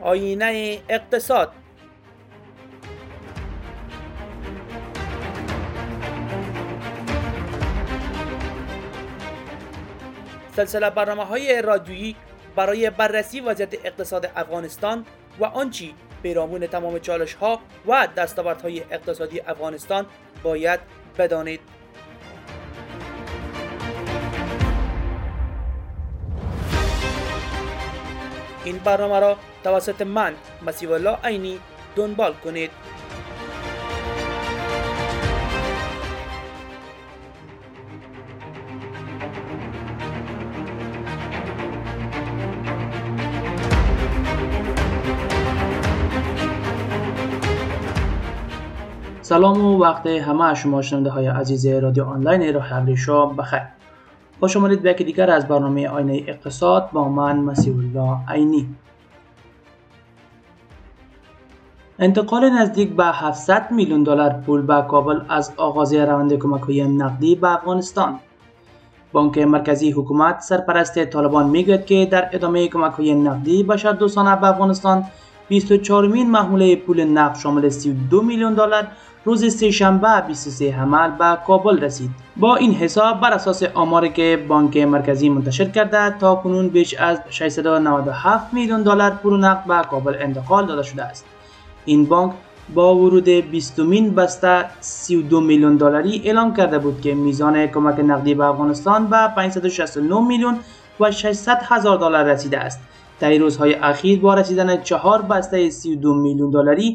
آینه اقتصاد. سلسله برنامه‌های رادیویی برای بررسی وضعیت اقتصاد افغانستان و آنچه پیرامون تمام چالش‌ها و دستاوردهای اقتصادی افغانستان باید بدانید. این برنامه را توسط من مسیح الله عینی دنبال کنید. سلام و وقت همه شما شنونده های عزیز رادیو آنلاین راه ابریشم بخیر. خوش آمدید به یکی دیگر از برنامه آینه اقتصاد با من مسیح الله عینی. انتقال نزدیک به 700 میلیون دلار پول به کابل از آغاز روند کمک‌های نقدی به افغانستان. بانک مرکزی حکومت سرپرست طالبان میگوید که در ادامه کمک‌های نقدی بشر دوستانه به افغانستان 24مین محموله پول نقد شامل 32 میلیون دلار روز سه‌شنبه 23 حمل به کابل رسید. با این حساب بر اساس آماری که بانک مرکزی منتشر کرده تا کنون بیش از 697 میلیون دلار پول نقد به کابل انتقال داده شده است. این بانک با ورود 20مین بسته 32 میلیون دلاری اعلام کرده بود که میزان کمک نقدی به افغانستان به 569 میلیون و 600 هزار دلار رسیده است. در این روزهای اخیر با رسیدن 4 بسته 32 میلیون دلاری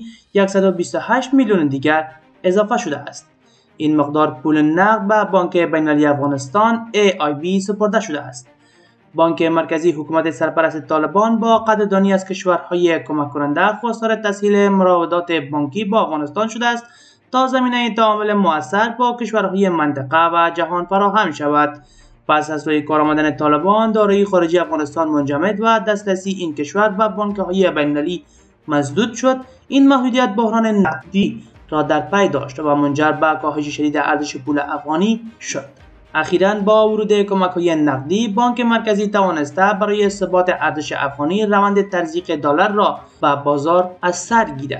128 میلیون دیگر اضافه شده است. این مقدار پول نقد به بانک بین‌المللی افغانستان AIB سپرده شده است. بانک مرکزی حکومت سرپرست طالبان با قدردانی از کشورهای کمک کننده خواستار تسهیل مراودات بانکی با افغانستان شده است تا زمینه تعامل مؤثر با کشورهای منطقه و جهان فراهم شود. پس از روی کار آمدن طالبان، دارایی خارجی افغانستان منجمد و دسترسی این کشور به بانک‌های بین‌المللی مسدود شد. این محدودیت بحران نقدی را در پی داشت و منجر به کاهش شدید ارزش پول افغانی شد. اخیراً با ورود کمک‌های نقدی، بانک مرکزی توانسته برای ثبات ارزش افغانی روند تزریق دلار را به بازار از سر گیرد.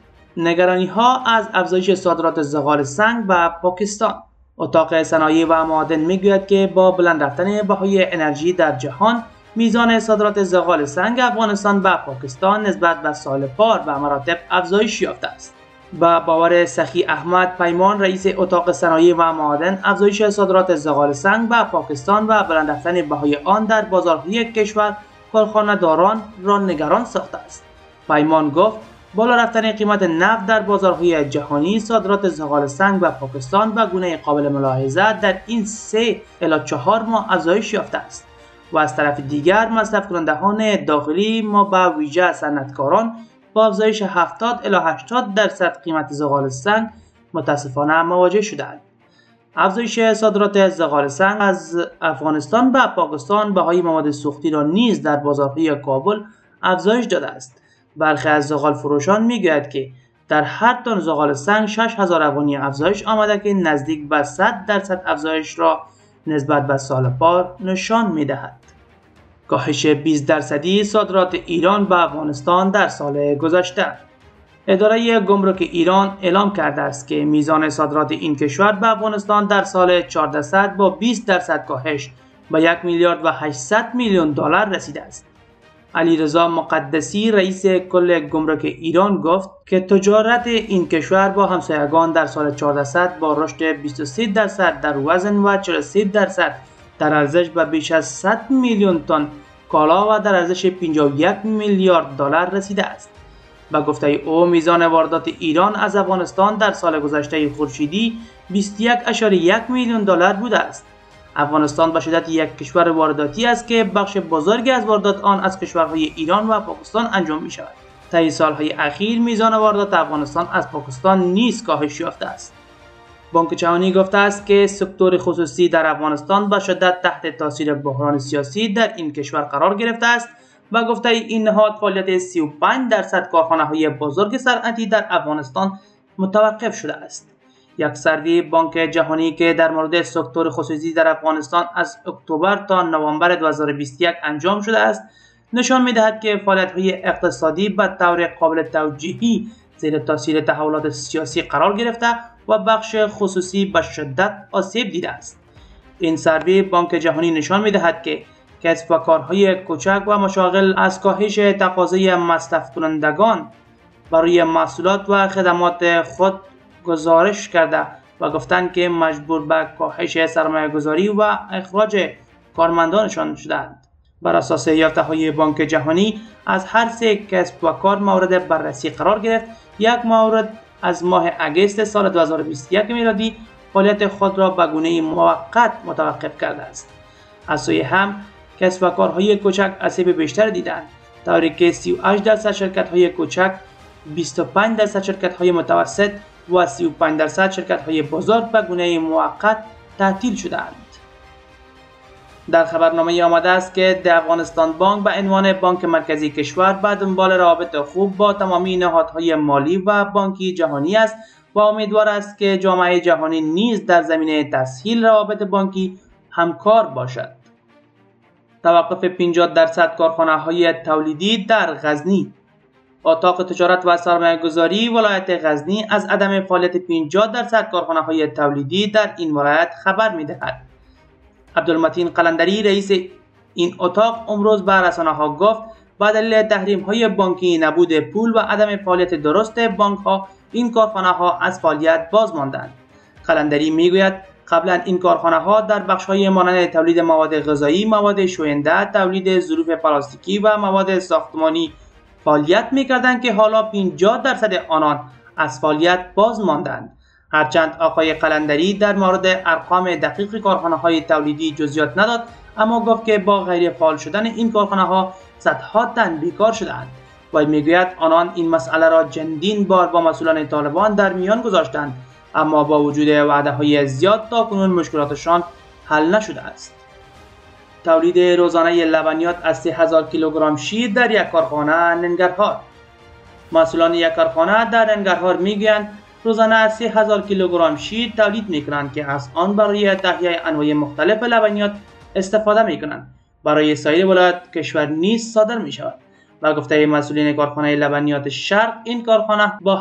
نگرانی‌ها از افزایش صادرات زغال سنگ به پاکستان. اتاق صنایع و معادن میگوید که با بلند رفتن بهای انرژی در جهان، میزان صادرات زغال سنگ افغانستان به پاکستان نسبت به سال پار به مراتب افزایش یافته است. با باور سخی احمد پیمان، رئیس اتاق صنایع و معادن، افزایش صادرات زغال سنگ به پاکستان و بلند رفتن بهای آن در بازارهای کشور کارخانه‌داران را نگران ساخته است. پیمان گفت بالا رفتن قیمت نفت در بازارهای جهانی صادرات زغال سنگ به پاکستان به گونه قابل ملاحظه در این 3 الی 4 ماه افزایش یافته است و از طرف دیگر مصرف کنندگان داخلی ما به ویژه صنعتکاران با افزایش 70 الی 80% قیمت زغال سنگ متاسفانه مواجه شدند. افزایش صادرات زغال سنگ از افغانستان به پاکستان بهای مواد سوختی را نیز در بازارهای کابل افزایش داده است. برخی از زغال فروشان میگوید که در هر تن زغال سنگ 6000 افغانی افزایش آمده که نزدیک به 100% افزایش را نسبت به سال پار نشان میدهد. کاهش 20% صادرات ایران به افغانستان در سال گذشته. اداره گمرک ایران اعلام کرده است که میزان صادرات این کشور به افغانستان در سال 1400 با 20% کاهش به 1 میلیارد و 800 میلیون دلار رسیده است. علیرضا مقدسی، رئیس کل گمرک ایران، گفت که تجارت این کشور با همسایگان در سال 1400 با رشد 23% در وزن و 43% در ارزش به بیش از 100 میلیون تن کالا و در ارزش 51 میلیارد دلار رسیده است. به گفته او، میزان واردات ایران از افغانستان در سال گذشته خورشیدی 21.1 میلیون دلار بوده است. افغانستان به شدت یک کشور وارداتی است که بخش بزرگی از واردات آن از کشورهای ایران و پاکستان انجام می شود. طی سالهای اخیر میزان واردات افغانستان از پاکستان نیز کاهش یافته است. بانک جهانی گفته است که سکتور خصوصی در افغانستان به شدت تحت تاثیر بحران سیاسی در این کشور قرار گرفته است و گفته این نهاد فعالیت 35% کارخانه‌های بزرگ صنعتی در افغانستان متوقف شده است. یک سروی بانک جهانی که در مورد سکتور خصوصی در افغانستان از اکتبر تا نوامبر 2021 انجام شده است، نشان می‌دهد که فعالیت‌های اقتصادی به طور قابل توجیهی زیر تاثیر تحولات سیاسی قرار گرفته و بخش خصوصی به شدت آسیب دیده است. این سروی بانک جهانی نشان می‌دهد که کسب و کارهای کوچک و مشاغل از کاهش تقاضای مصرف کنندگان برای محصولات و خدمات خود گزارش کرده و گفتند که مجبور به کاهش سرمایه‌گذاری و اخراج کارمندانشان شدند. بر اساس یافته‌های بانک جهانی از هر 3 کسب و کار مورد بررسی قرار گرفت، یک مورد از ماه اگست سال 2021 میلادی فعالیت خود را به گونه موقت متوقف کرده است. از سوی هم کسب و کارهای کوچک آسیب بیشتر دیدند، طوری که 38% شرکت‌های کوچک، 25% شرکت‌های متوسط و 35% شرکت‌های بزرگ به گونه موقت تعطیل شدند. در خبرنامه آمده است که د افغانستان بانک به عنوان بانک مرکزی کشور به دنبال روابط خوب با تمامی نهادهای مالی و بانکی جهانی است و امیدوار است که جامعه جهانی نیز در زمینه تسهیل روابط بانکی همکار باشد. توقف 50% کارخانه‌های تولیدی در غزنی. اتاق تجارت و سرمایه‌گذاری ولایت غزنی از عدم فعالیت 50% کارخانه‌های تولیدی در این ولایت خبر می‌دهد. عبدالمتین قلندری رئیس این اتاق امروز به رسانه‌ها گفت با دلیل تحریم‌های بانکی، نبود پول و عدم فعالیت درست بانک‌ها این کارخانه‌ها از فعالیت باز ماندند. قلندری می‌گوید قبلا این کارخانه‌ها در بخش‌های مانند تولید مواد غذایی، مواد شوینده، تولید ظروف پلاستیکی و مواد ساختمانی فعالیت می‌کردند که حالا 50% آنان از فعالیت باز ماندند. هرچند آقای قلندری در مورد ارقام دقیق کارخانه‌های تولیدی جزئیات نداد، اما گفت که با غیر فعال شدن این کارخانه‌ها صدها تن بیکار شدند و میگوید آنان این مسئله را چندین بار با مسئولان طالبان در میان گذاشتند، اما با وجود وعده‌های زیاد تاکنون مشکلاتشان حل نشده است. تولید روزانه لبنیات از 3000 کیلوگرم شیر در یک کارخانه ننگرهار. مسئولان یک کارخانه در ننگرهار میگویند روزانه از 3000 کیلوگرم شیر تولید میکنند که از آن برای تهیه انواع مختلف لبنیات استفاده میکنند. برای سایر ولایات کشور نیز صادر میشود. و گفته مسئولین کارخانه لبنیات شرق، این کارخانه با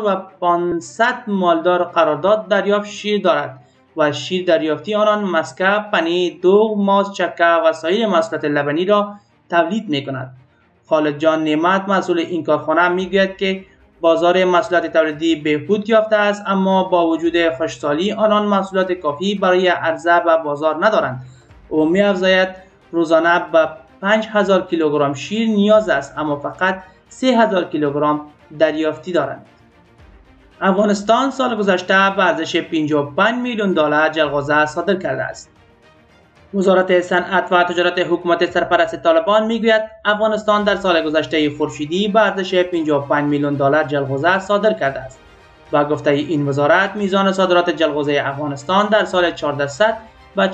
1500 مالدار قرارداد دریافت شیر دارد و شیر دریافتی آنان مسکه، پنیر، دوغ، ماست، چکه و سایر محصولات لبنی را تولید میکند. خالد جان نعمت مسئول این کارخانه میگوید که بازار محصولات تولیدی بهبود یافته است، اما با وجود خشکسالی آنان محصولات کافی برای عرضه به بازار ندارند. او می‌افزاید روزانه به 5000 کیلوگرم شیر نیاز است، اما فقط 3000 کیلوگرم دریافتی دارند. افغانستان سال گذشته به ارزش 55 میلیون دلار جلغوزه صادر کرده است. وزارت صنعت و تجارت حکومت سرپرست طالبان میگوید افغانستان در سال گذشته خورشیدی به ارزش 55 میلیون دلار جلغوزه صادر کرده است. با گفته این وزارت میزان صادرات جلغوزه افغانستان در سال 1400 به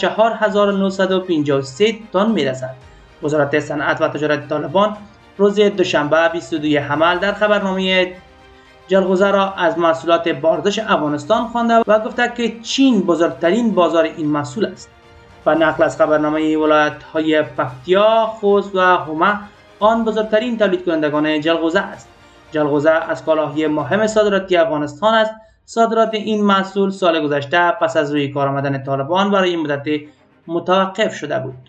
4953 تن میرسد. وزارت صنعت و تجارت طالبان روز دوشنبه 22 حمل در خبرنامه جلغوزه را از محصولات بارزش افغانستان خوانده و گفته که چین بزرگترین بازار این محصول است. و نقل از خبرنامه ولایت‌های پکتیا، خوست و هما، آن بزرگترین تولید کنندگان جلغوزه است. جلغوزه از کالاهای مهم صادراتی افغانستان است. صادرات این محصول سال گذشته پس از روی کار آمدن طالبان برای مدت متوقف شده بود.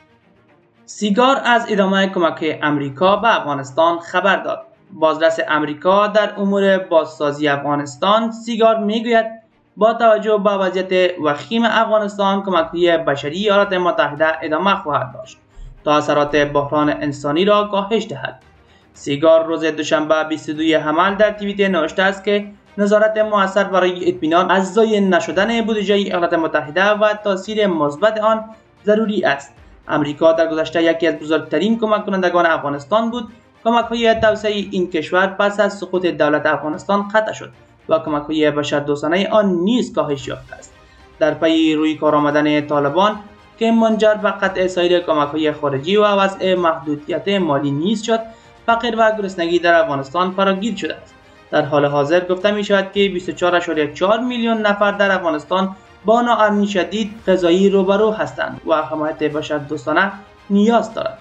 سیگار از ادامه کمک امریکا به افغانستان خبر داد. بازرس امریکا در امور بازسازی افغانستان سیگار میگوید با توجه به وضعیت وخیم افغانستان کمک‌های بشری ایالات متحده ادامه خواهد داشت تا اثرات بحران انسانی را کاهش دهد. سیگار روز دوشنبه 22 حمل در توییت نوشته است که نظارت مؤثر برای اطمینان از ضایع نشدن بودجه ایالات متحده و تاثیر مثبت آن ضروری است. امریکا در گذشته یکی از بزرگترین کمک کنندگان افغانستان بود. کمک‌های توسعه این کشور پس از سقوط دولت افغانستان قطع شد و کمک‌های بشردوستانه آن نیز کاهش یافته است. در پی روی کار آمدن طالبان که منجر به قطع سایر کمک‌های خارجی و وضع محدودیت مالی نیز شد، فقر و گرسنگی در افغانستان فراگیر شده است. در حال حاضر گفته می شود که 24.4 میلیون نفر در افغانستان با ناامنی شدید غذایی روبرو هستند و حمایت بشردوستانه نیاز دارند.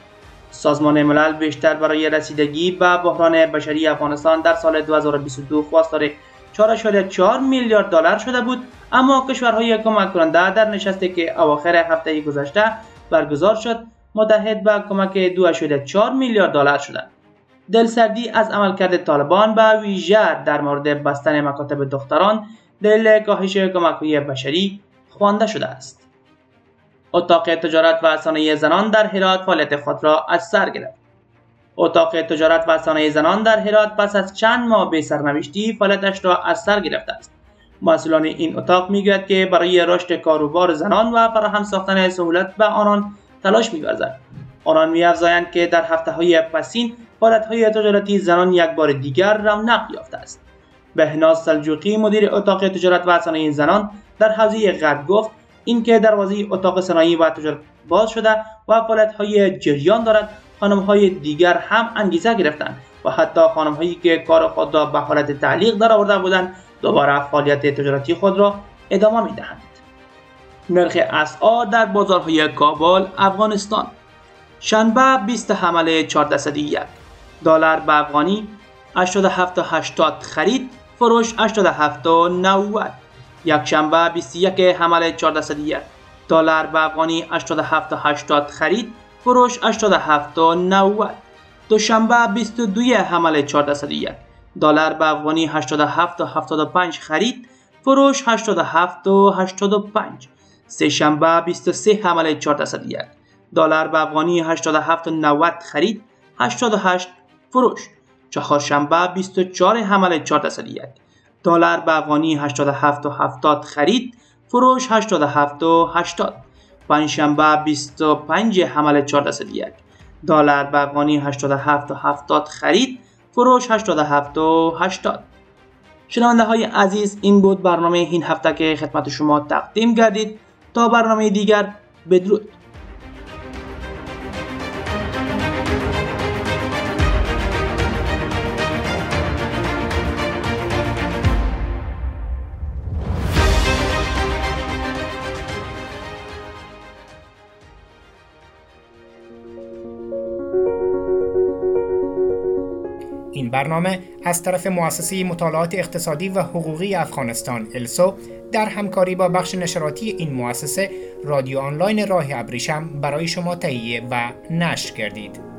سازمان ملل بیشتر برای رسیدگی به بحران بشری افغانستان در سال 2022 خواستار 4.4 میلیارد دلار شده بود، اما کشورهای کمک کننده در نشستی که اواخر هفته گذشته برگزار شد متحد به کمک 2.4 میلیارد دلار شدند. دلسردی از عملکرد طالبان به ویژه در مورد بستن مکاتب دختران دلیل کاهش کمک‌های بشری خوانده شده است. اتاق تجارت و صنایع زنان در هرات فعالیت خود را از سر گرفت. اتاق تجارت و صنایع زنان در هرات پس از چند ماه به سرنوشتی فعالیتش را از سر گرفته است. مسئولان این اتاق میگویند که برای رشد کاروبار زنان و فراهم ساختن سهولت به آنان تلاش می‌ورزد. آنان می‌افزایند که در هفته‌های پسین فعالیت‌های تجارتی زنان یک بار دیگر رونق یافته است. بهناز سلجوقی مدیر اتاق تجارت و صنایع زنان در حوزه غرب گفت اینکه دروازه اتاق صنایع و تجارت باز شده و فعالیت‌های جریان دارد، خانم‌های دیگر هم انگیزه گرفتند و حتی خانم‌هایی که کار خود را به حالت تعلیق درآورده بودند دوباره فعالیت تجارتی خود را ادامه می‌دهند. نرخ اسعار در بازارهای کابل، افغانستان. شنبه 20 حمل 401 دلار به افغانی 87.80 خرید، فروش 87.90. یک شنبه 21 حمل 401 دلار به افغانی 87.80 خرید، فروش 87.90. دوشنبه 22 حمل 401 دلار به افغانی 87.75 خرید، فروش 87.85. سه شنبه 23 حمل 401 دلار به افغانی 87.90 خرید، 88 فروش. چهارشنبه 24 حمل 401 دلار به افغانی 87.70 خرید، فروش 87.80. پنجشنبه 25 حمل 401 دلار به افغانی 87.70 خرید، فروش 87.80. شنونده های عزیز، این بود برنامه این هفته که خدمت شما تقدیم گردید. تا برنامه دیگر، بدرود. این برنامه از طرف مؤسسه مطالعات اقتصادی و حقوقی افغانستان السو در همکاری با بخش نشراتی این مؤسسه رادیو آنلاین راه ابریشم برای شما تهیه و نشر گردید.